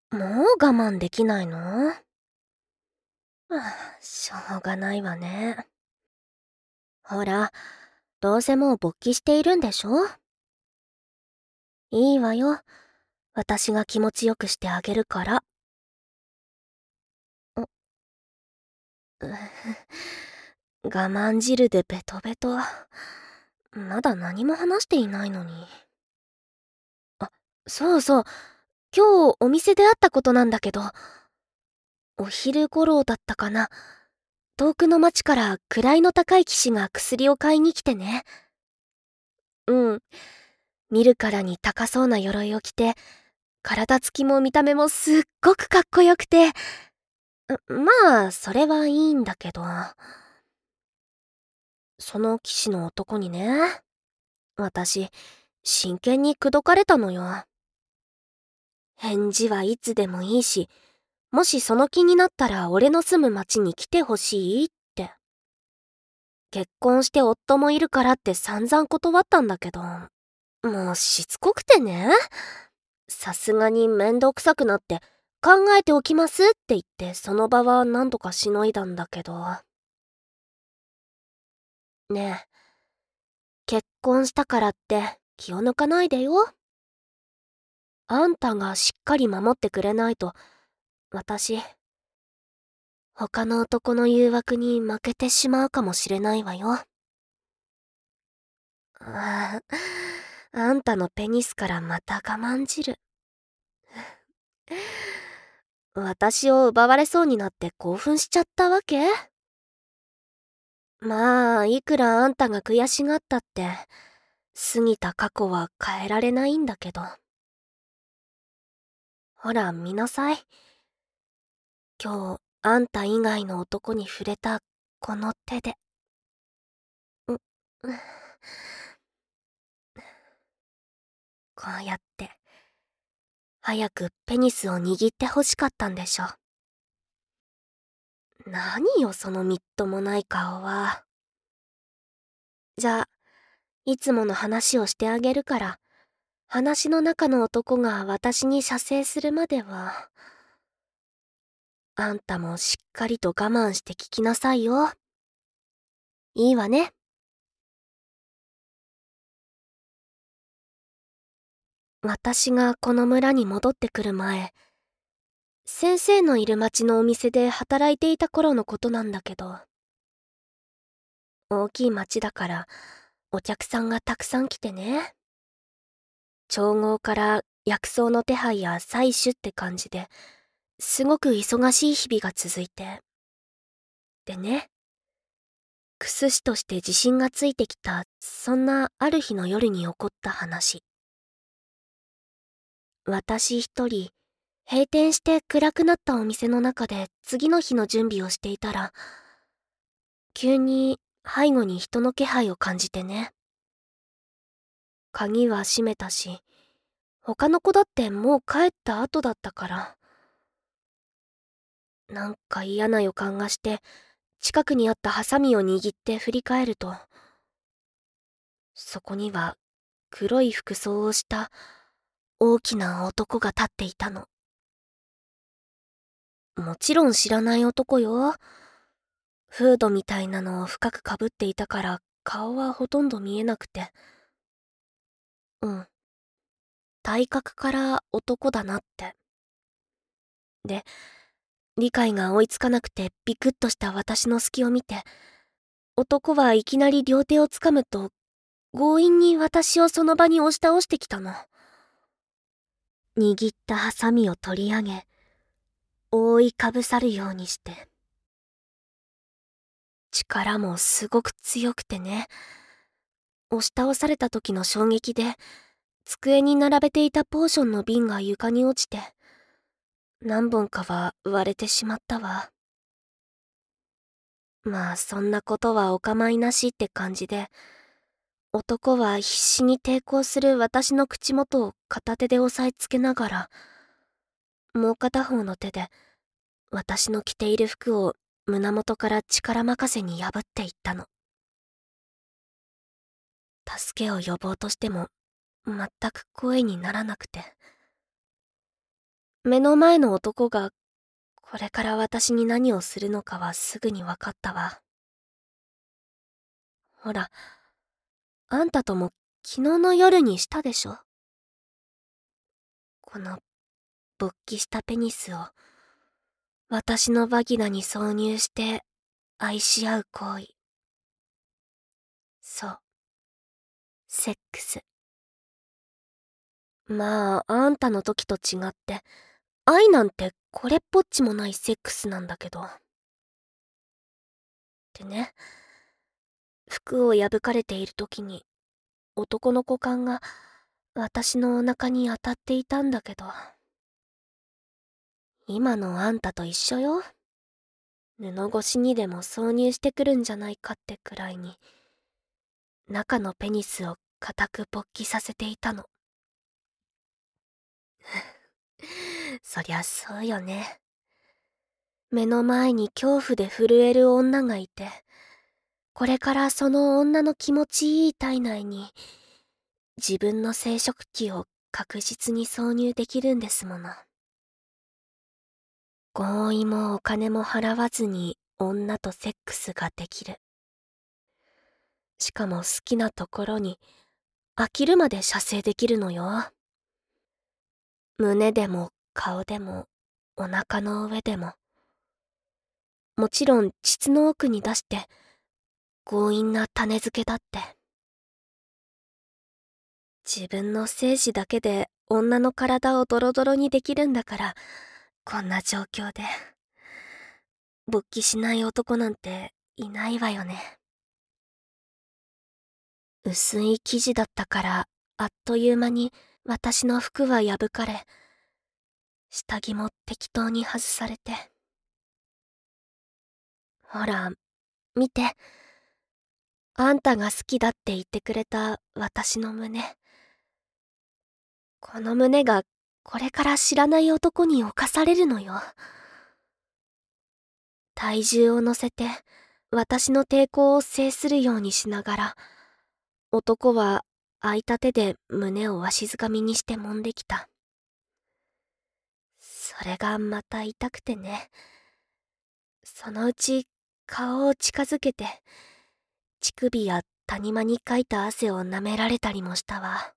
もう我慢できないの？はあ、しょうがないわね。ほら、どうせもう勃起しているんでしょ？いいわよ。私が気持ちよくしてあげるから。う我慢汁でベトベト。まだ何も話していないのに。あ、そうそう。今日お店で会ったことなんだけど、お昼頃だったかな。遠くの町から位の高い騎士が薬を買いに来てね。うん。見るからに高そうな鎧を着て、体つきも見た目もすっごくかっこよくて、まあ、それはいいんだけど、その騎士の男にね、私、真剣に口説かれたのよ。返事はいつでもいいし、もしその気になったら俺の住む町に来てほしいって。結婚して夫もいるからって散々断ったんだけど、もうしつこくてね。さすがにめんどくさくなって考えておきますって言ってその場は何とかしのいだんだけど。ねえ、結婚したからって気を抜かないでよ。あんたがしっかり守ってくれないと、私、他の男の誘惑に負けてしまうかもしれないわよ。あんたのペニスからまた我慢汁。私を奪われそうになって興奮しちゃったわけ？まあ、いくらあんたが悔しがったって、過ぎた過去は変えられないんだけど。ほら、見なさい。今日、あんた以外の男に触れた、この手で。う、うこうやって、早くペニスを握って欲しかったんでしょ。何よ、そのみっともない顔は。じゃあ、いつもの話をしてあげるから、話の中の男が私に射精するまでは、あんたもしっかりと我慢して聞きなさいよ。いいわね。私がこの村に戻ってくる前、先生のいる町のお店で働いていた頃のことなんだけど、大きい町だからお客さんがたくさん来てね。調合から薬草の手配や採取って感じで、すごく忙しい日々が続いて。でね、クス師として自信がついてきた、そんなある日の夜に起こった話。私一人、閉店して暗くなったお店の中で次の日の準備をしていたら、急に背後に人の気配を感じてね。鍵は閉めたし、他の子だってもう帰った後だったから。なんか嫌な予感がして、近くにあったハサミを握って振り返ると、そこには黒い服装をした大きな男が立っていたの。もちろん知らない男よ。フードみたいなのを深くかぶっていたから顔はほとんど見えなくて。うん。体格から男だなって。で、理解が追いつかなくてビクッとした私の隙を見て、男はいきなり両手をつかむと、強引に私をその場に押し倒してきたの。握ったハサミを取り上げ、覆いかぶさるようにして。力もすごく強くてね。押し倒された時の衝撃で、机に並べていたポーションの瓶が床に落ちて、何本かは割れてしまったわ。まあそんなことはお構いなしって感じで、男は必死に抵抗する私の口元を片手で押さえつけながら、もう片方の手で私の着ている服を胸元から力任せに破っていったの。助けを呼ぼうとしても全く声にならなくて。 目の前の男がこれから私に何をするのかはすぐに分かったわ。ほら、あんたとも昨日の夜にしたでしょ。この勃起したペニスを私のバギナに挿入して愛し合う行為。そう。セックス。まあ、あんたの時と違って、愛なんてこれっぽっちもないセックスなんだけど。でね、服を破かれている時に、男の股間が私のお腹に当たっていたんだけど。今のあんたと一緒よ。布越しにでも挿入してくるんじゃないかってくらいに、中のペニスを固く勃起させていたの。そりゃそうよね。目の前に恐怖で震える女がいて、これからその女の気持ちいい体内に、自分の生殖器を確実に挿入できるんですもの。合意もお金も払わずに女とセックスができる。しかも好きなところに飽きるまで射精できるのよ。胸でも顔でもお腹の上でも。もちろん膣の奥に出して強引な種付けだって。自分の精子だけで女の体をドロドロにできるんだから、こんな状況で。勃起しない男なんていないわよね。薄い生地だったから、あっという間に私の服は破かれ、下着も適当に外されて。ほら、見て。あんたが好きだって言ってくれた私の胸。この胸がこれから知らない男に侵されるのよ。体重を乗せて私の抵抗を制するようにしながら、男は空いた手で胸をわしづかみにして揉んできた。それがまた痛くてね。そのうち顔を近づけて、乳首や谷間にかいた汗を舐められたりもしたわ。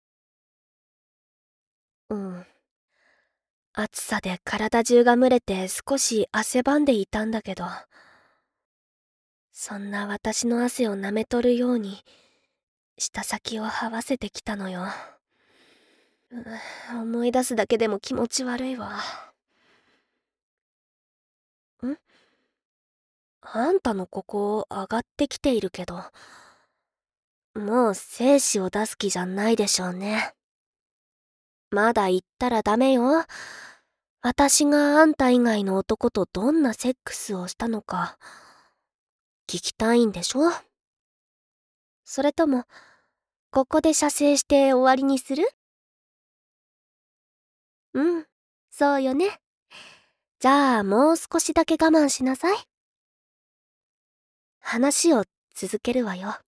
うん。暑さで体中が蒸れて少し汗ばんでいたんだけど、そんな私の汗を舐めとるように、舌先を這わせてきたのよ。思い出すだけでも気持ち悪いわ。あんたのここ上がってきているけど、もう精子を出す気じゃないでしょうね。まだ言ったらダメよ。私があんた以外の男とどんなセックスをしたのか、聞きたいんでしょ？それとも、ここで射精して終わりにする？うん、そうよね。じゃあもう少しだけ我慢しなさい。話を続けるわよ。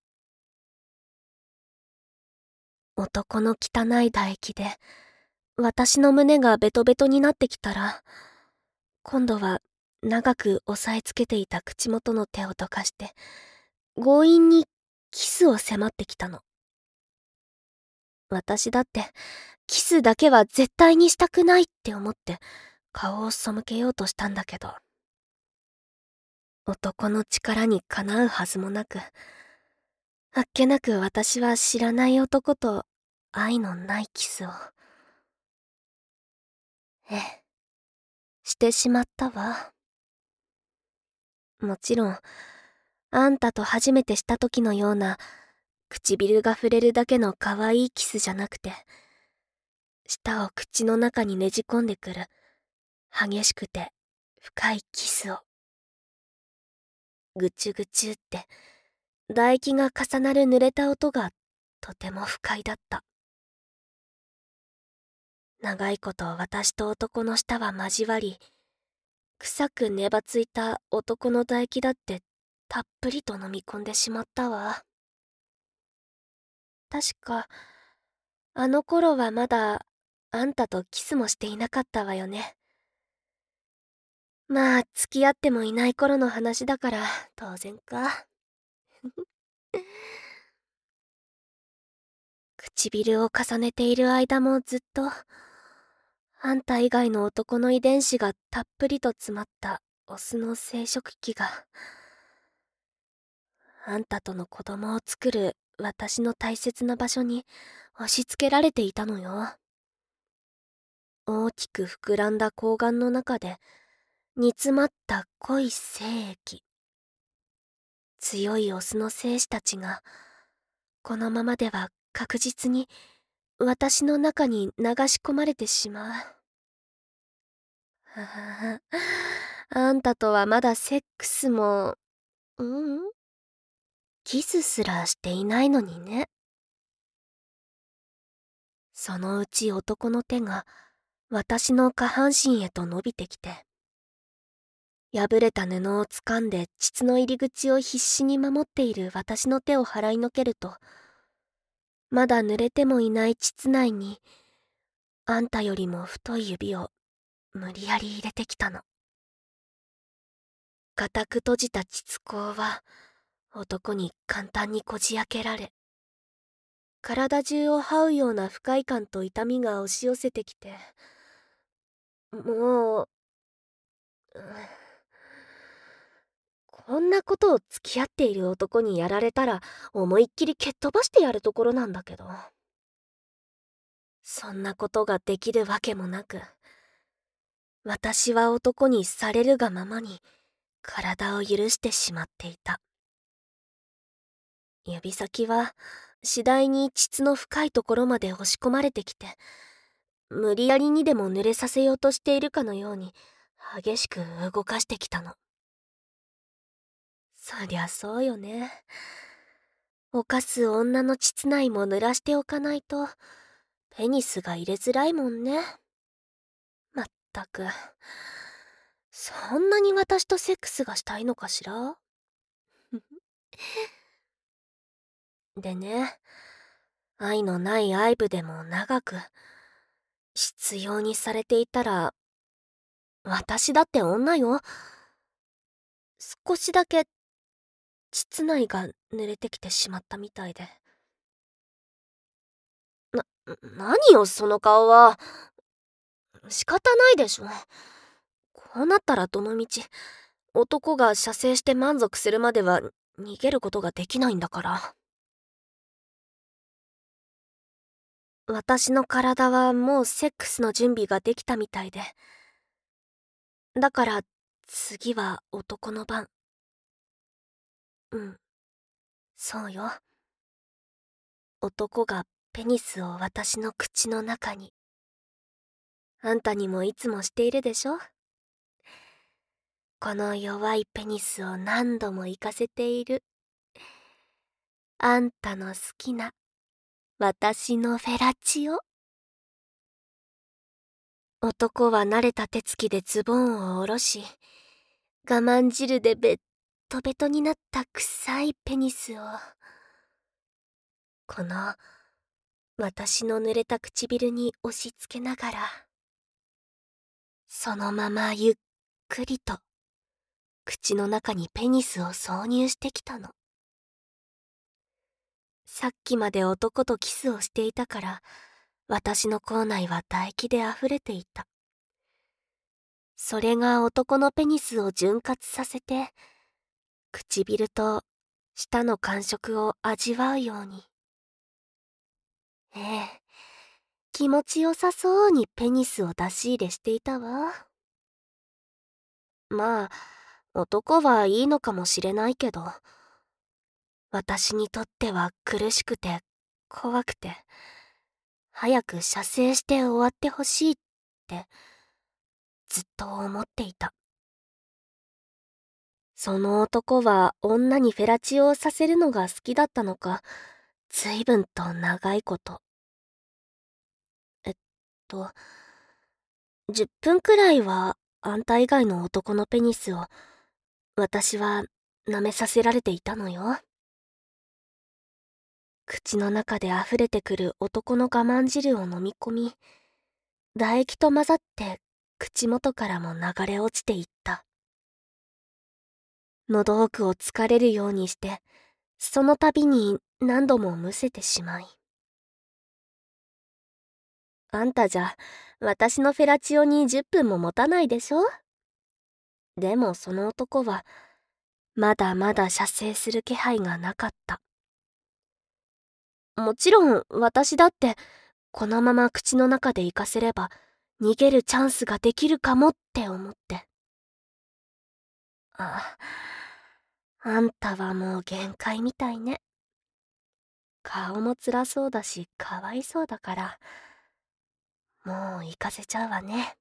男の汚い唾液で、私の胸がベトベトになってきたら、今度は長く押さえつけていた口元の手をどかして、強引にキスを迫ってきたの。私だって、キスだけは絶対にしたくないって思って、顔を背けようとしたんだけど、男の力にかなうはずもなく、あっけなく私は知らない男と愛のないキスを。ええ、してしまったわ。もちろん、あんたと初めてした時のような、唇が触れるだけの可愛いキスじゃなくて、舌を口の中にねじ込んでくる、激しくて深いキスを。ぐちゅぐちゅって、唾液が重なる濡れた音がとても不快だった。長いこと私と男の舌は交わり、臭くねばついた男の唾液だってたっぷりと飲み込んでしまったわ。確か、あの頃はまだあんたとキスもしていなかったわよね。まあ、付き合ってもいない頃の話だから、当然か。唇を重ねている間もずっと、あんた以外の男の遺伝子がたっぷりと詰まったオスの生殖器が、あんたとの子供を作る私の大切な場所に押し付けられていたのよ。大きく膨らんだ睾丸の中で煮詰まった濃い精液。強いオスの精子たちが、このままでは確実に私の中に流し込まれてしまう。ははあんたとはまだセックスも、キスすらしていないのにね。そのうち男の手が私の下半身へと伸びてきて、破れた布を掴んで膣の入り口を必死に守っている私の手を払いのけると、まだ濡れてもいない膣内に、あんたよりも太い指を無理やり入れてきたの。固く閉じた膣口は、男に簡単にこじ開けられ、体中を這うような不快感と痛みが押し寄せてきて、もう、こんなことを付き合っている男にやられたら思いっきり蹴っ飛ばしてやるところなんだけど。そんなことができるわけもなく、私は男にされるがままに体を許してしまっていた。指先は次第に膣の深いところまで押し込まれてきて、無理やりにでも濡れさせようとしているかのように激しく動かしてきたの。そりゃそうよね。犯す女の膣内も濡らしておかないとペニスが入れづらいもんね。まったく、そんなに私とセックスがしたいのかしら。でね、愛のない愛撫でも長く必要にされていたら、私だって女よ。少しだけ膣内が濡れてきてしまったみたいで。何よその顔は。仕方ないでしょ。こうなったらどのみち男が射精して満足するまでは逃げることができないんだから。私の体はもうセックスの準備ができたみたいで。だから次は男の番。うん、そうよ。男がペニスを私の口の中に。あんたにもいつもしているでしょ。この弱いペニスを何度も行かせている。あんたの好きな私のフェラチオ。男は慣れた手つきでズボンを下ろし、我慢汁でベットベトになった臭いペニスを、この私の濡れた唇に押し付けながら、そのままゆっくりと口の中にペニスを挿入してきたの。さっきまで男とキスをしていたから、私の口内は唾液で溢れていた。それが男のペニスを潤滑させて、唇と舌の感触を味わうように。ええ、気持ちよさそうにペニスを出し入れしていたわ。まあ、男はいいのかもしれないけど、私にとっては苦しくて怖くて、早く射精して終わってほしいってずっと思っていた。その男は女にフェラチオをさせるのが好きだったのか、随分と長いこと。えっと、10分くらいはあんた以外の男のペニスを私は舐めさせられていたのよ。口の中で溢れてくる男の我慢汁を飲み込み、 唾液と混ざって口元からも流れ落ちていった。喉奥をつかれるようにして、その度に何度もむせてしまい。あんたじゃ、私のフェラチオに10分も持たないでしょ？でもその男は、まだまだ射精する気配がなかった。もちろん私だって、このまま口の中で行かせれば、逃げるチャンスができるかもって思って。あんたはもう限界みたいね。顔も辛そうだし、かわいそうだから、もう行かせちゃうわね。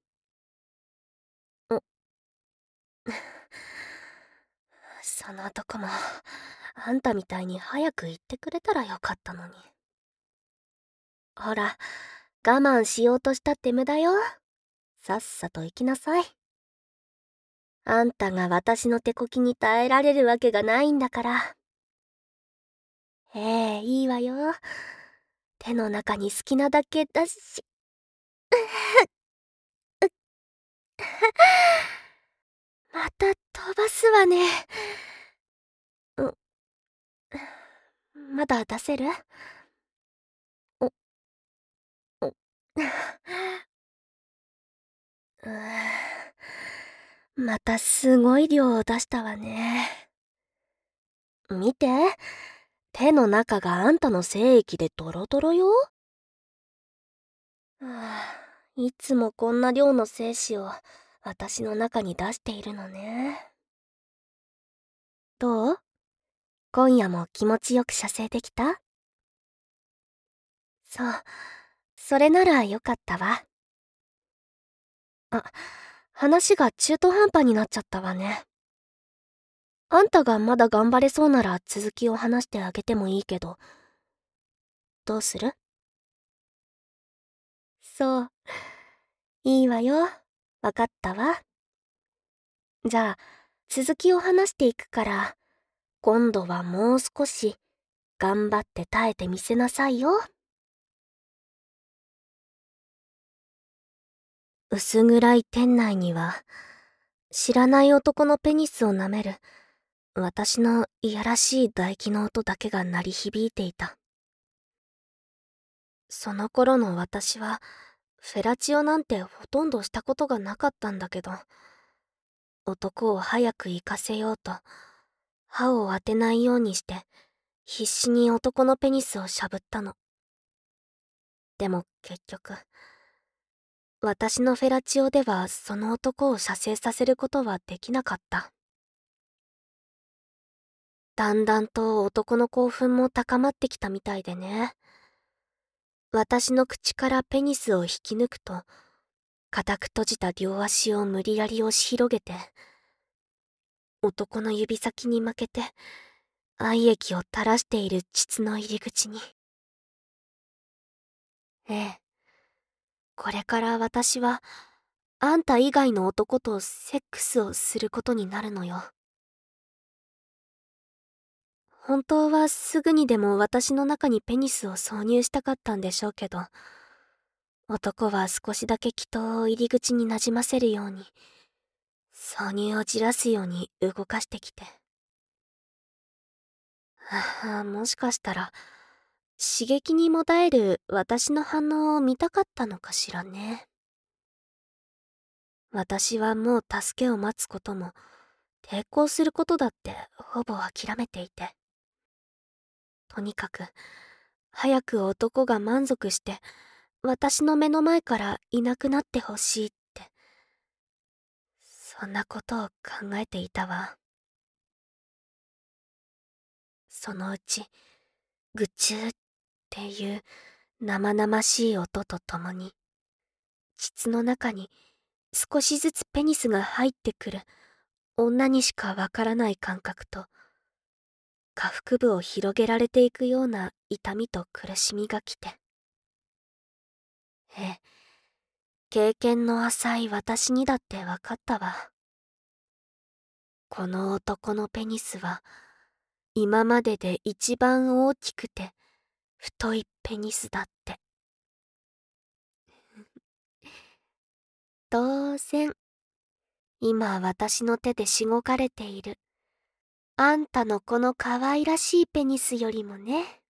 その男も、あんたみたいに早く言ってくれたらよかったのに。ほら、我慢しようとしたって無駄よ。さっさと行きなさい。あんたが私の手こきに耐えられるわけがないんだから。いいわよ。手の中に好きなだけだし。また飛ばすわね。まだ出せる？お、お、またすごい量を出したわね。見て。手の中があんたの精液でドロドロよ。いつもこんな量の精子を私の中に出しているのね。どう？今夜も気持ちよく射精できた？そう。それならよかったわ。話が中途半端になっちゃったわね。あんたがまだ頑張れそうなら続きを話してあげてもいいけど、どうする？そう。いいわよ。わかったわ。じゃあ、続きを話していくから、今度はもう少し頑張って耐えてみせなさいよ。薄暗い店内には、知らない男のペニスを舐める、私のいやらしい唾液の音だけが鳴り響いていた。その頃の私は、フェラチオなんてほとんどしたことがなかったんだけど、男を早く行かせようと、歯を当てないようにして、必死に男のペニスをしゃぶったの。でも結局、私のフェラチオではその男を射精させることはできなかった。だんだんと男の興奮も高まってきたみたいでね。私の口からペニスを引き抜くと、固く閉じた両足を無理やり押し広げて、男の指先に向けて、愛液を垂らしている膣の入り口に。ええ。これから私は、あんた以外の男とセックスをすることになるのよ。本当はすぐにでも私の中にペニスを挿入したかったんでしょうけど、男は少しだけ気筒を入り口になじませるように、挿入をじらすように動かしてきて。もしかしたら、刺激にもだえる私の反応を見たかったのかしらね。私はもう助けを待つことも、抵抗することだってほぼ諦めていて。とにかく、早く男が満足して、私の目の前からいなくなってほしいって、そんなことを考えていたわ。そのうち、ぐちゅーっていう生々しい音とともに、膣の中に少しずつペニスが入ってくる女にしかわからない感覚と、下腹部を広げられていくような痛みと苦しみが来て。ええ、経験の浅い私にだってわかったわ。この男のペニスは、今までで一番大きくて太いペニスだって。 当然、今私の手でしごかれている、あんたのこの可愛らしいペニスよりもね。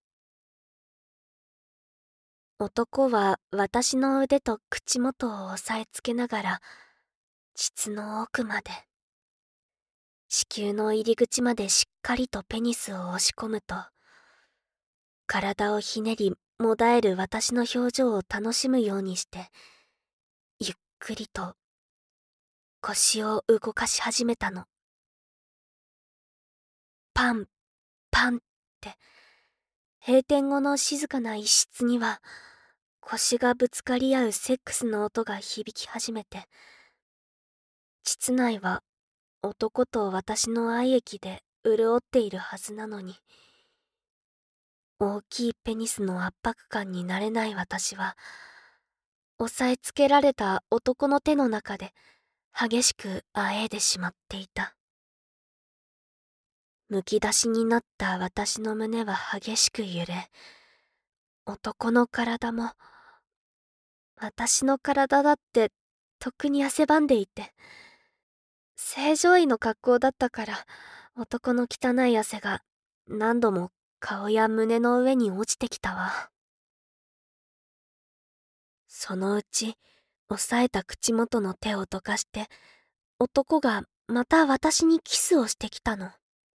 男は私の腕と口元を押さえつけながら、膣の奥まで、子宮の入り口までしっかりとペニスを押し込むと、体をひねりもだえる私の表情を楽しむようにして、ゆっくりと腰を動かし始めたの。パン、パンって、閉店後の静かな一室には、腰がぶつかり合うセックスの音が響き始めて、膣内は男と私の愛液で潤っているはずなのに、大きいペニスの圧迫感に慣れない私は、押さえつけられた男の手の中で激しくあえいでしまっていた。むき出しになった私の胸は激しく揺れ、男の体も、私の体だってとっくに汗ばんでいて、正常位の格好だったから、男の汚い汗が何度も顔や胸の上に落ちてきたわ。そのうち、押さえた口元の手をどかして、男がまた私にキスをしてきたの。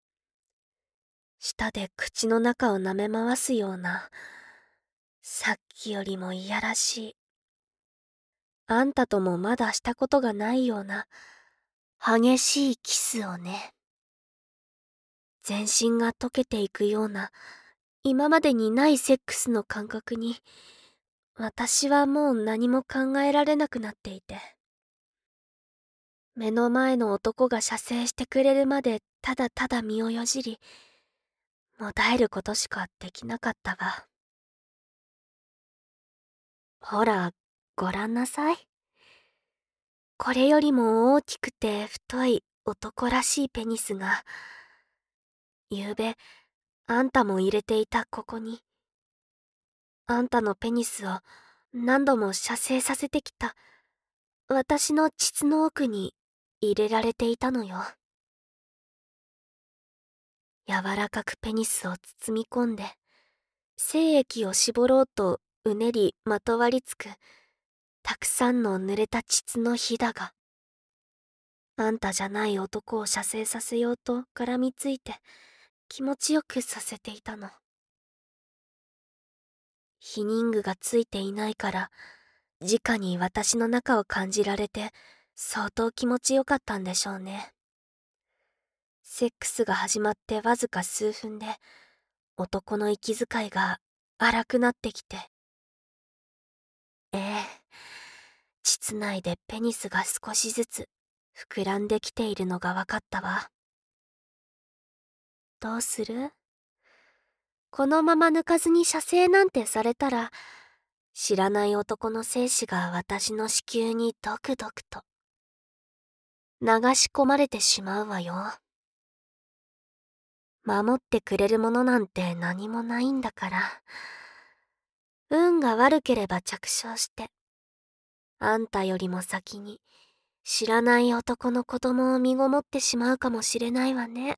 舌で口の中を舐め回すような、さっきよりもいやらしい。あんたともまだしたことがないような、激しいキスをね。全身が溶けていくような、今までにないセックスの感覚に、私はもう何も考えられなくなっていて。目の前の男が射精してくれるまでただただ身をよじり、もだえることしかできなかったわ。ほら、ごらんなさい。これよりも大きくて太い男らしいペニスが、ゆうべ、あんたも入れていたここに、あんたのペニスを何度も射精させてきた、私の膣の奥に入れられていたのよ。柔らかくペニスを包み込んで、精液を絞ろうとうねりまとわりつく、たくさんの濡れた膣のひだが、あんたじゃない男を射精させようと絡みついて、気持ちよくさせていたの。避妊具がついていないから、直に私の中を感じられて、相当気持ちよかったんでしょうね。セックスが始まってわずか数分で、男の息遣いが荒くなってきて。ええ、膣内でペニスが少しずつ膨らんできているのがわかったわ。どうする？このまま抜かずに射精なんてされたら、知らない男の精子が私の子宮にドクドクと流し込まれてしまうわよ。守ってくれるものなんて何もないんだから。運が悪ければ着床して、あんたよりも先に知らない男の子供を身ごもってしまうかもしれないわね。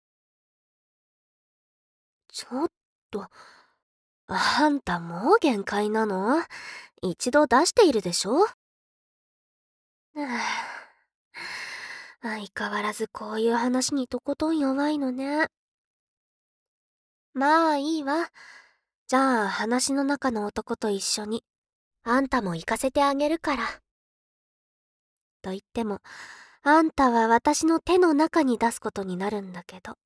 ちょっと、あんたもう限界なの？一度出しているでしょ？相変わらずこういう話にとことん弱いのね。まあいいわ。じゃあ話の中の男と一緒に、あんたも行かせてあげるから。と言っても、あんたは私の手の中に出すことになるんだけど。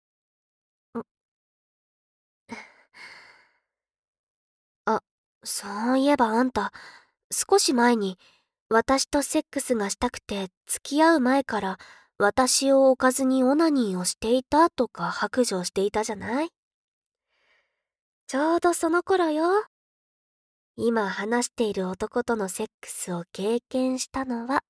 あ、そういえばあんた、少し前に、私とセックスがしたくて付き合う前から私を置かずにオナニーをしていたとか白状していたじゃない？ちょうどその頃よ。今話している男とのセックスを経験したのは。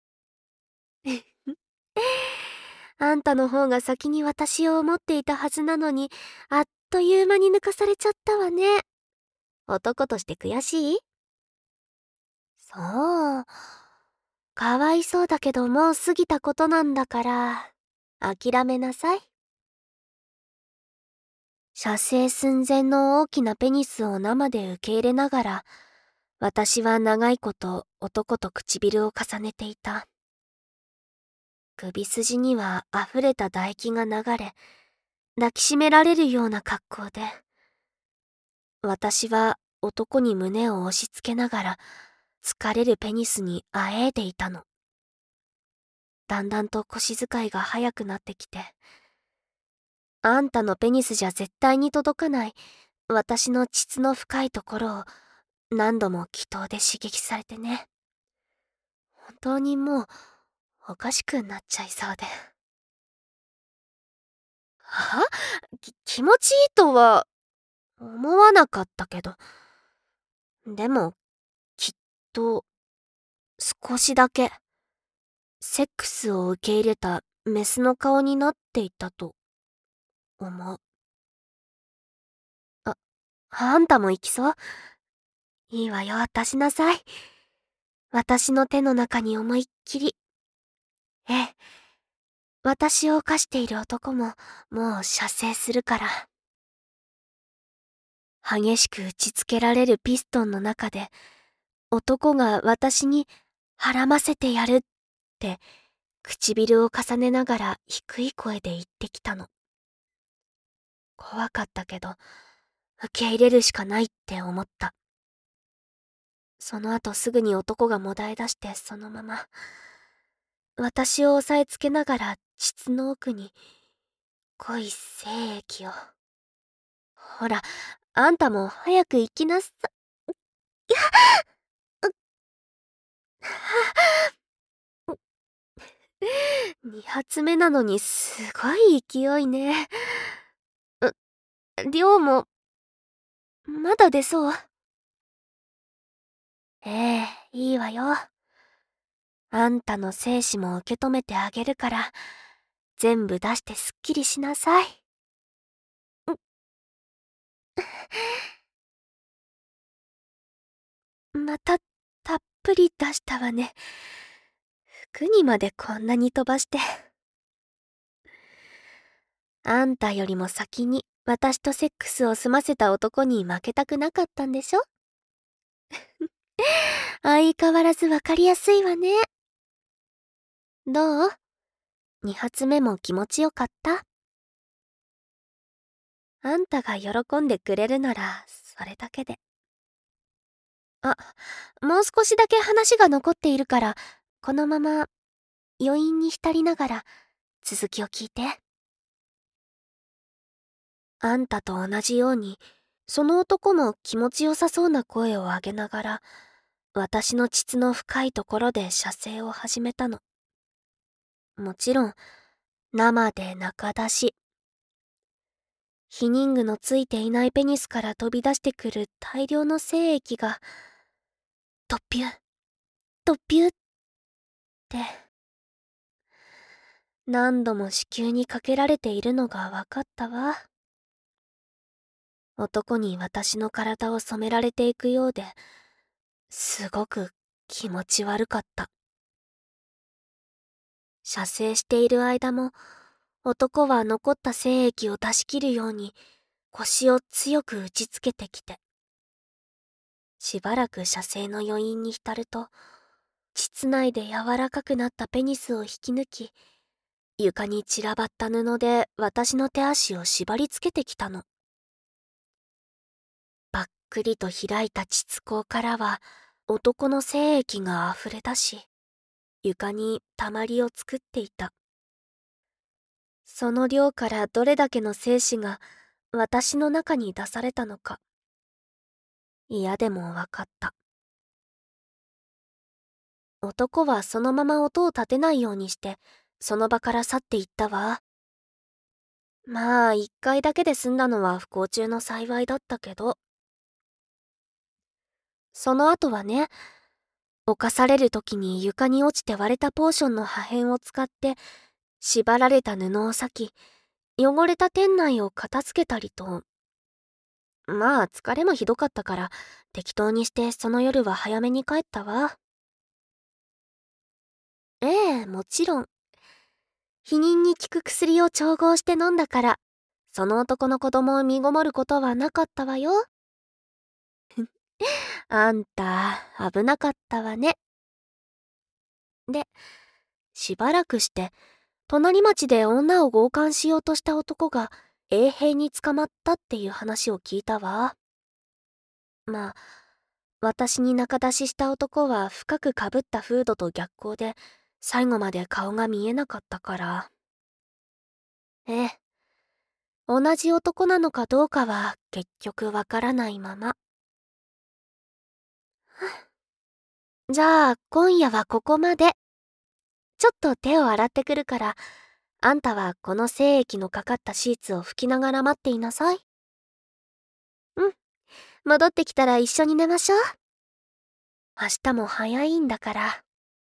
あんたの方が先に私を思っていたはずなのに、あっという間に抜かされちゃったわね。男として悔しい？そう。 かわいそうだけどもう過ぎたことなんだから、諦めなさい。射精寸前の大きなペニスを生で受け入れながら、私は長いこと男と唇を重ねていた。首筋には溢れた唾液が流れ、抱きしめられるような格好で、私は男に胸を押し付けながら、疲れるペニスにあえいでいたの。だんだんと腰使いが速くなってきて、あんたのペニスじゃ絶対に届かない私の膣の深いところを何度も気筒で刺激されてね。本当にもうおかしくなっちゃいそうで。は？気持ちいいとは思わなかったけど。でも、きっと、少しだけ、セックスを受け入れたメスの顔になっていたと、思う。あんたも行きそう？いいわよ、出しなさい。私の手の中に思いっきり。ええ。私を犯している男も、もう射精するから。激しく打ちつけられるピストンの中で、男が私に孕ませてやるって、唇を重ねながら低い声で言ってきたの。怖かったけど、受け入れるしかないって思った。その後すぐに男がもだえ出してそのまま、私を押さえつけながら膣の奥に、濃い精液を。ほら、あんたも早く行きなさ。2発目なのにすごい勢いね。量も、まだ出そう？ええ、いいわよ。あんたの精子も受け止めてあげるから、全部出してすっきりしなさい。また、たっぷり出したわね。服にまでこんなに飛ばして。あんたよりも先に私とセックスを済ませた男に負けたくなかったんでしょ？相変わらずわかりやすいわね。どう？ 2 発目も気持ちよかった？あんたが喜んでくれるなら、それだけで。あ、もう少しだけ話が残っているから、このまま余韻に浸りながら続きを聞いて。あんたと同じように、その男も気持ちよさそうな声を上げながら、私の膣の深いところで射精を始めたの。もちろん、生で中出し。避妊具のついていないペニスから飛び出してくる大量の精液が、トッピュ、トッピュって、何度も子宮にかけられているのがわかったわ。男に私の体を染められていくようで、すごく気持ち悪かった。射精している間も、男は残った精液を出し切るように腰を強く打ちつけてきて。しばらく射精の余韻に浸ると、膣内で柔らかくなったペニスを引き抜き、床に散らばった布で私の手足を縛り付けてきたの。ばっくりと開いた膣口からは男の精液が溢れ出し、床にたまりを作っていた。その量からどれだけの精子が私の中に出されたのか、嫌でもわかった。男はそのまま音を立てないようにして、その場から去っていったわ。まあ、一回だけで済んだのは不幸中の幸いだったけど。その後はね、犯される時に床に落ちて割れたポーションの破片を使って、縛られた布を裂き、汚れた店内を片付けたりと。まあ、疲れもひどかったから、適当にしてその夜は早めに帰ったわ。 え、もちろん。避妊に効く薬を調合して飲んだから、その男の子供を身ごもることはなかったわよ。あんた、危なかったわね。で、しばらくして、隣町で女を強姦しようとした男が衛兵に捕まったっていう話を聞いたわ。まあ、私に仲出しした男は深くかぶったフードと逆光で、最後まで顔が見えなかったから。ええ。同じ男なのかどうかは結局わからないまま。じゃあ、今夜はここまで。ちょっと手を洗ってくるから、あんたはこの精液のかかったシーツを拭きながら待っていなさい。うん。戻ってきたら一緒に寝ましょう。明日も早いんだから。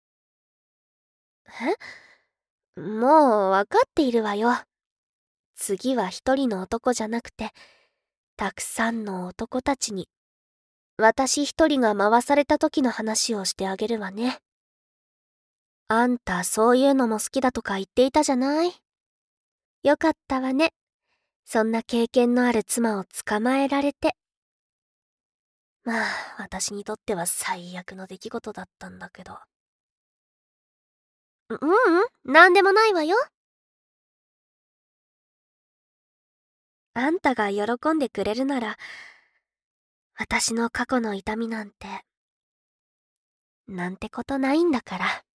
もうわかっているわよ。次は一人の男じゃなくて、たくさんの男たちに、私一人が回された時の話をしてあげるわね。あんたそういうのも好きだとか言っていたじゃない。よかったわね。そんな経験のある妻を捕まえられて。まあ、私にとっては最悪の出来事だったんだけど。なんでもないわよ。あんたが喜んでくれるなら、私の過去の痛みなんて、なんてことないんだから。